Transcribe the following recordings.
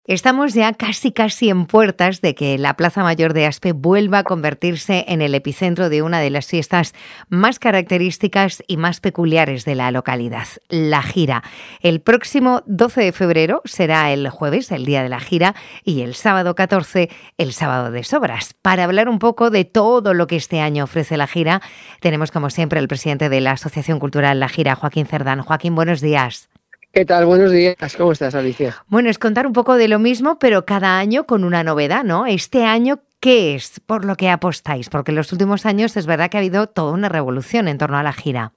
Estamos ya casi en puertas de que la Plaza Mayor de Aspe vuelva a convertirse en el epicentro de una de las fiestas más características y más peculiares de la localidad, la Gira. El próximo 12 de febrero será el jueves, el día de la Gira, y el sábado 14, el sábado de sobras. Para hablar un poco de todo lo que este año ofrece la Gira, tenemos como siempre al presidente de la Asociación Cultural La Gira, Joaquín Cerdán. Joaquín, buenos días. ¿Qué tal? Buenos días. ¿Cómo estás, Alicia? Bueno, es contar un poco de lo mismo, pero cada año con una novedad, ¿no? Este año, ¿qué es por lo que apostáis? Porque en los últimos años es verdad que ha habido toda una revolución en torno a la Gira.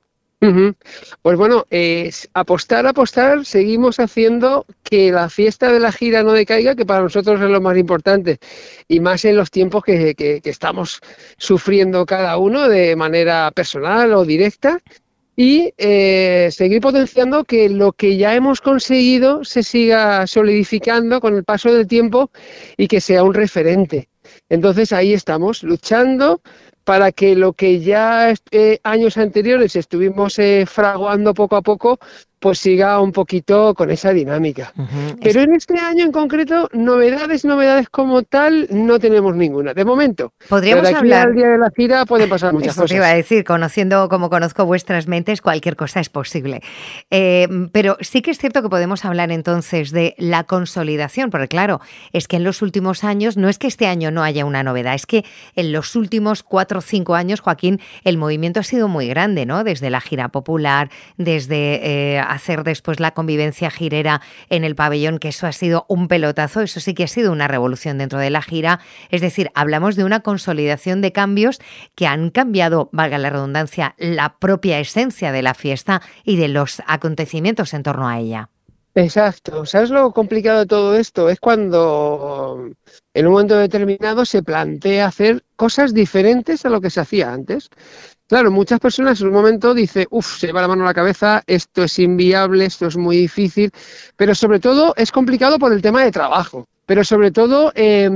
Pues bueno, apostar, seguimos haciendo que la fiesta de la Gira no decaiga, que para nosotros es lo más importante, y más en los tiempos que estamos sufriendo cada uno de manera personal o directa. Y seguir potenciando que lo que ya hemos conseguido se siga solidificando con el paso del tiempo y que sea un referente. Entonces ahí estamos, luchando para que lo que ya años anteriores estuvimos fraguando poco a poco, pues siga un poquito con esa dinámica. Pero en este año en concreto, novedades como tal, no tenemos ninguna. De momento, podríamos de aquí hablar al día de la Gira pueden pasar muchas Eso cosas. te iba a decir, conociendo como conozco vuestras mentes, cualquier cosa es posible. Pero sí que es cierto que podemos hablar entonces de la consolidación, porque claro, es que en los últimos años, no es que este año no haya una novedad, es que en los últimos 4 o 5 años, Joaquín, el movimiento ha sido muy grande, ¿no? Desde la gira popular, desde hacer después la convivencia girera en el pabellón, que eso ha sido un pelotazo, eso sí que ha sido una revolución dentro de la gira. Es decir, hablamos de una consolidación de cambios que han cambiado, valga la redundancia, la propia esencia de la fiesta y de los acontecimientos en torno a ella. Exacto. ¿Sabes lo complicado de todo esto? Es cuando en un momento determinado se plantea hacer cosas diferentes a lo que se hacía antes. Claro, muchas personas en un momento dicen, se lleva la mano a la cabeza, esto es inviable, esto es muy difícil, pero sobre todo es complicado por el tema de trabajo. Pero sobre todo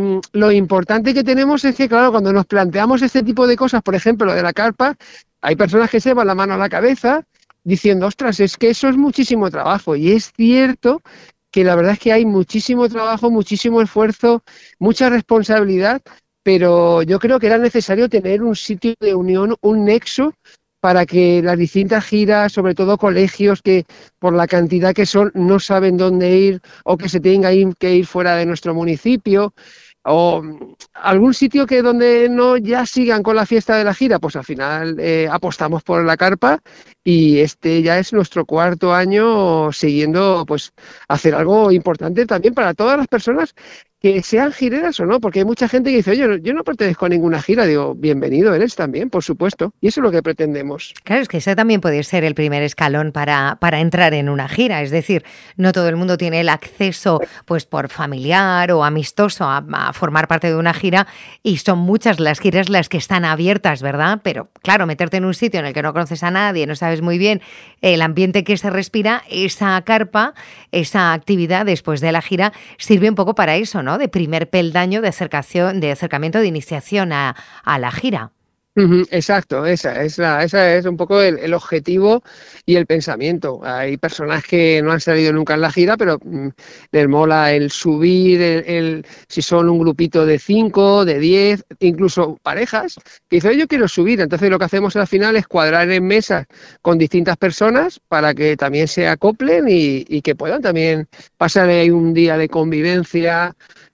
lo importante que tenemos es que, claro, cuando nos planteamos este tipo de cosas, por ejemplo, lo de la carpa, hay personas que se llevan la mano a la cabeza diciendo, ostras, es que eso es muchísimo trabajo. Y es cierto que la verdad es que hay muchísimo trabajo, muchísimo esfuerzo, mucha responsabilidad, pero yo creo que era necesario tener un sitio de unión, un nexo, para que las distintas giras, sobre todo colegios que por la cantidad que son no saben dónde ir o que se tengan que ir fuera de nuestro municipio, o algún sitio que donde no ya sigan con la fiesta de la gira, pues al final apostamos por la carpa, y este ya es nuestro 4º año siguiendo pues hacer algo importante también para todas las personas que sean gireras o no, porque hay mucha gente que dice, oye, yo no pertenezco a ninguna gira. Digo, bienvenido eres también, por supuesto, y eso es lo que pretendemos. Claro, es que ese también puede ser el primer escalón para entrar en una gira, es decir, no todo el mundo tiene el acceso pues por familiar o amistoso a formar parte de una gira, y son muchas las giras las que están abiertas, ¿verdad? Pero claro, meterte en un sitio en el que no conoces a nadie, no sabes muy bien el ambiente que se respira, esa carpa, esa actividad después de la gira sirve un poco para eso, ¿no? De primer peldaño de acercamiento, de iniciación a la gira. Exacto, esa es un poco el objetivo y el pensamiento. Hay personas que no han salido nunca en la gira, pero les mola el subir, si son un grupito de 5, de 10, incluso parejas, que dicen, yo quiero subir. Entonces lo que hacemos al final es cuadrar en mesas con distintas personas para que también se acoplen y que puedan también pasar ahí un día de convivencia.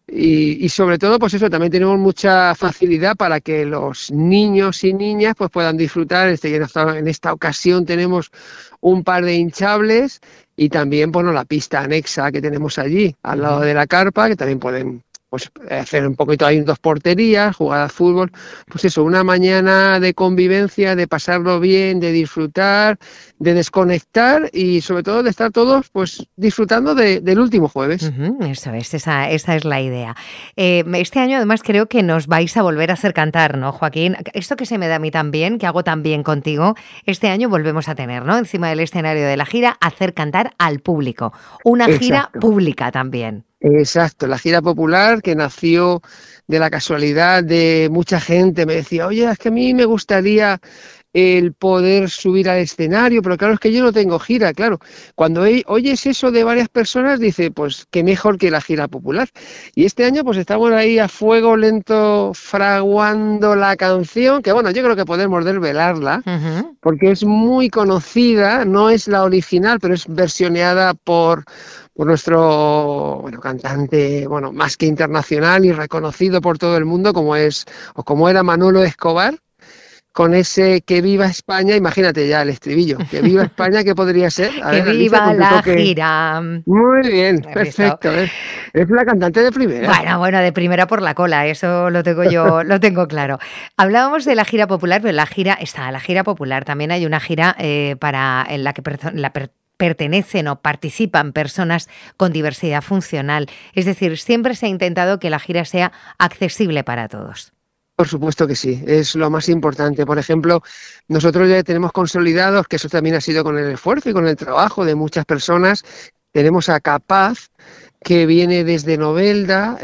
Y sobre todo, pues eso, también tenemos mucha facilidad para que los niños y niñas pues puedan disfrutar. En esta ocasión tenemos un par de hinchables y también, bueno, la pista anexa que tenemos allí, al lado de la carpa, que también pueden pues hacer un poquito, hay 2 porterías, jugar al fútbol, pues eso, una mañana de convivencia, de pasarlo bien, de disfrutar, de desconectar y sobre todo de estar todos pues disfrutando del último jueves. Eso es, esa es la idea. Este año además creo que nos vais a volver a hacer cantar, ¿no, Joaquín? Esto que se me da a mí también, que hago también contigo, este año volvemos a tener, ¿no? Encima del escenario de la gira, hacer cantar al público. Una gira pública también. Exacto, la gira popular que nació de la casualidad de mucha gente. Me decía, oye, es que a mí me gustaría el poder subir al escenario, pero claro, es que yo no tengo gira, claro. Cuando oyes eso de varias personas, dice, pues qué mejor que la gira popular. Y este año pues estamos ahí a fuego lento fraguando la canción, que bueno, yo creo que podemos desvelarla, Ujú. porque es muy conocida, no es la original, pero es versioneada por nuestro cantante, más que internacional y reconocido por todo el mundo, como era Manolo Escobar, con ese "Que viva España", imagínate ya el estribillo, "Que viva España", ¿qué podría ser? A Que ver, Alicia, viva con tu la toque. gira. Muy bien, He visto. perfecto, es la cantante de primera. Bueno, de primera por la cola, eso lo tengo yo, lo tengo claro. Hablábamos de la gira popular, pero la gira popular. También hay una gira en la que pertenecen o participan personas con diversidad funcional. Es decir, siempre se ha intentado que la gira sea accesible para todos. Por supuesto que sí, es lo más importante. Por ejemplo, nosotros ya tenemos consolidados, que eso también ha sido con el esfuerzo y con el trabajo de muchas personas. Tenemos a Capaz, que viene desde Novelda,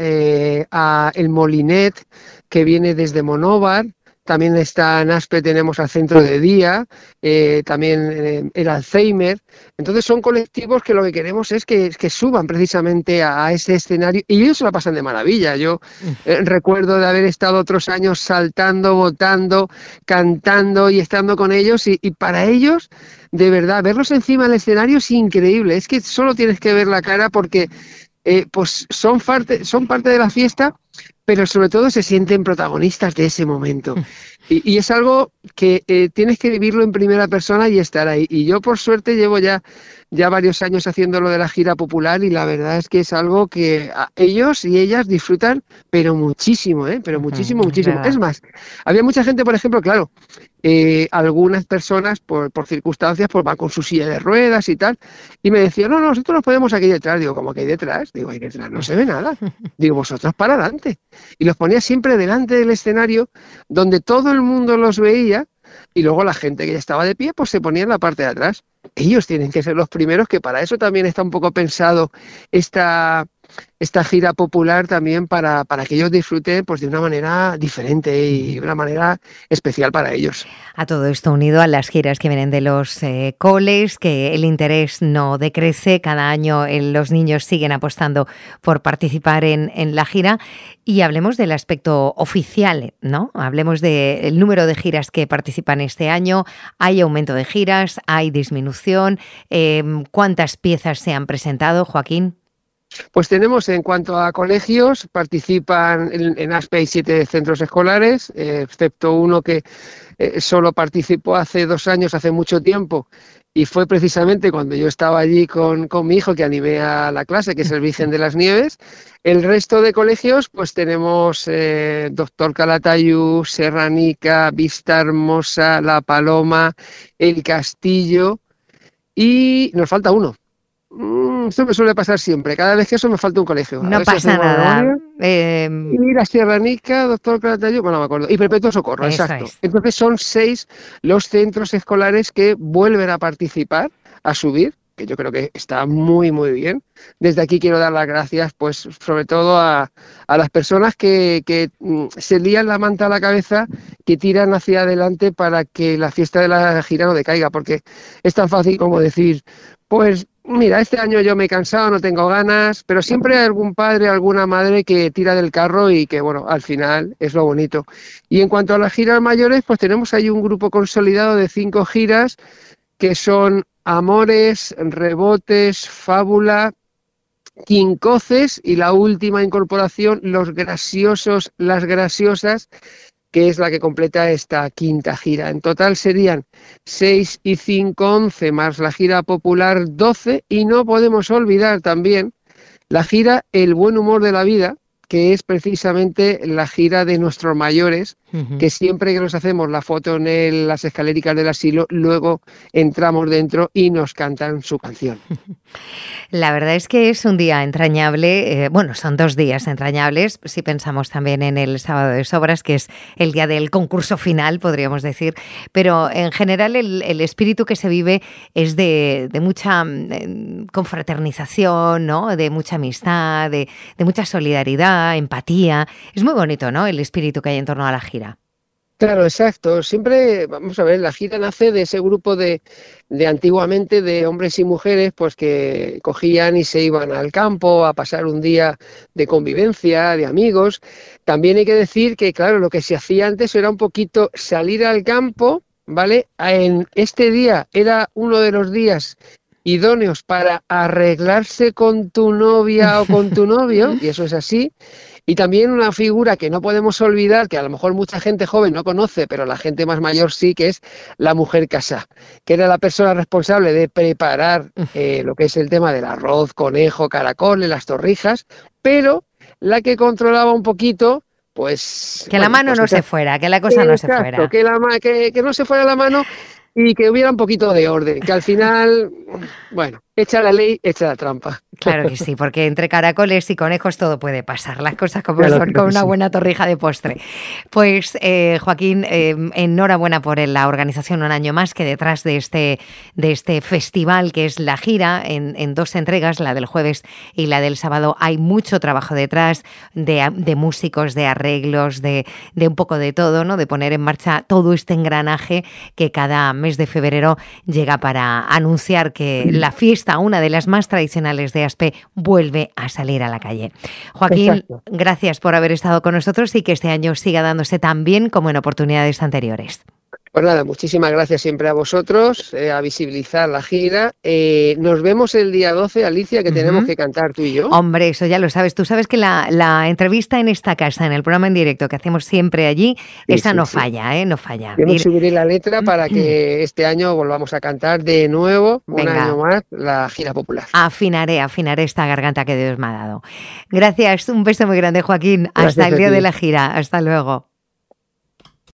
a El Molinet, que viene desde Monóvar. También está en Aspe, tenemos al Centro de Día, también el Alzheimer. Entonces son colectivos que lo que queremos es que suban precisamente a ese escenario y ellos se la pasan de maravilla. Yo recuerdo de haber estado otros años saltando, votando, cantando y estando con ellos y para ellos, de verdad, verlos encima del escenario es increíble. Es que solo tienes que ver la cara porque pues son parte de la fiesta, pero sobre todo se sienten protagonistas de ese momento. Y es algo que tienes que vivirlo en primera persona y estar ahí. Y yo, por suerte, llevo ya varios años haciendo lo de la gira popular y la verdad es que es algo que ellos y ellas disfrutan, pero muchísimo, pero muchísimo, Es muchísimo. verdad. Es más, había mucha gente, por ejemplo, claro, algunas personas por circunstancias pues van con su silla de ruedas y tal, y me decían, no, nosotros nos ponemos aquí detrás. Digo, ¿cómo que hay detrás? Digo, ahí detrás no se ve nada. Digo, vosotros para adelante. Y los ponía siempre delante del escenario, donde todo el mundo los veía, y luego la gente que ya estaba de pie, pues se ponía en la parte de atrás. Ellos tienen que ser los primeros, que para eso también está un poco pensado esta gira popular también para que ellos disfruten pues de una manera diferente y de una manera especial para ellos. A todo esto unido a las giras que vienen de los coles, que el interés no decrece, cada año los niños siguen apostando por participar en la gira. Y hablemos del aspecto oficial, ¿no? Hablemos del número de giras que participan este año. ¿Hay aumento de giras? ¿Hay disminución? ¿Cuántas piezas se han presentado, Joaquín? Pues tenemos, en cuanto a colegios, participan en ASPE hay 7 centros escolares, excepto uno que solo participó hace 2 años, hace mucho tiempo, y fue precisamente cuando yo estaba allí con mi hijo que animé a la clase, que es el Virgen de las Nieves. El resto de colegios, pues tenemos Doctor Calatayud, Serranica, Vista Hermosa, La Paloma, El Castillo, y nos falta uno. Esto me suele pasar siempre. Cada vez que eso me falta un colegio. A No ver si pasa hacemos nada. memoria. Y la Sierranica, Doctor Calatayud, bueno, no me acuerdo. Y Perpetuo Socorro, Eso exacto. es. Entonces son 6 los centros escolares que vuelven a participar, a subir, que yo creo que está muy, muy bien. Desde aquí quiero dar las gracias, pues, sobre todo a las personas que se lían la manta a la cabeza, que tiran hacia adelante para que la fiesta de la gira no decaiga, porque es tan fácil como decir, pues mira, este año yo me he cansado, no tengo ganas, pero siempre hay algún padre, alguna madre que tira del carro y que, bueno, al final es lo bonito. Y en cuanto a las giras mayores, pues tenemos ahí un grupo consolidado de 5 giras que son Amores, Rebotes, Fábula, Quincoces y la última incorporación, Los Graciosos, Las Graciosas, que es la que completa esta 5ª gira. En total serían 6 y 5, 11, más la gira popular 12, y no podemos olvidar también la gira El Buen Humor de la Vida, que es precisamente la gira de nuestros mayores, que siempre que nos hacemos la foto en las escaléricas del asilo, luego entramos dentro y nos cantan su canción. La verdad es que es un día entrañable, son 2 días entrañables, si pensamos también en el Sábado de Sobras, que es el día del concurso final, podríamos decir, pero en general el espíritu que se vive es de mucha confraternización, ¿no? De mucha amistad, de mucha solidaridad, empatía. Es muy bonito, ¿no? El espíritu que hay en torno a la gira. Claro, exacto. Siempre, vamos a ver, la gira nace de ese grupo de antiguamente de hombres y mujeres, pues que cogían y se iban al campo a pasar un día de convivencia, de amigos. También hay que decir que, claro, lo que se hacía antes era un poquito salir al campo, ¿vale? En este día era uno de los días idóneos para arreglarse con tu novia o con tu novio, y eso es así. Y también una figura que no podemos olvidar, que a lo mejor mucha gente joven no conoce, pero la gente más mayor sí, que es la mujer casada, que era la persona responsable de preparar lo que es el tema del arroz, conejo, caracoles, las torrijas, pero la que controlaba un poquito, pues... Que la mano no se fuera, que la cosa no se fuera. Que no se fuera la mano y que hubiera un poquito de orden, que al final, bueno, echa la ley, echa la trampa. Claro que sí, porque entre caracoles y conejos todo puede pasar, las cosas como Claro son, con una sí. buena torrija de postre. Pues Joaquín, enhorabuena por la organización un año más, que detrás de este festival, que es la gira, en 2 entregas, la del jueves y la del sábado, hay mucho trabajo detrás de músicos, de arreglos, de un poco de todo, ¿no? De poner en marcha todo este engranaje que cada mes de febrero llega para anunciar que la fiesta, una de las más tradicionales de Aspe, vuelve a salir a la calle. Joaquín, Exacto. gracias por haber estado con nosotros y que este año siga dándose tan bien como en oportunidades anteriores. Pues nada, muchísimas gracias siempre a vosotros, a visibilizar la gira. Nos vemos el día 12, Alicia, que tenemos que cantar tú y yo. Hombre, eso ya lo sabes. Tú sabes que la entrevista en esta casa, en el programa en directo que hacemos siempre allí, esa no falla, ¿eh? No falla. Yo me subiré la letra para que este año volvamos a cantar de nuevo, un año más, la gira popular. Afinaré esta garganta que Dios me ha dado. Gracias, un beso muy grande, Joaquín. Gracias Hasta el día a ti. de la gira. Hasta luego.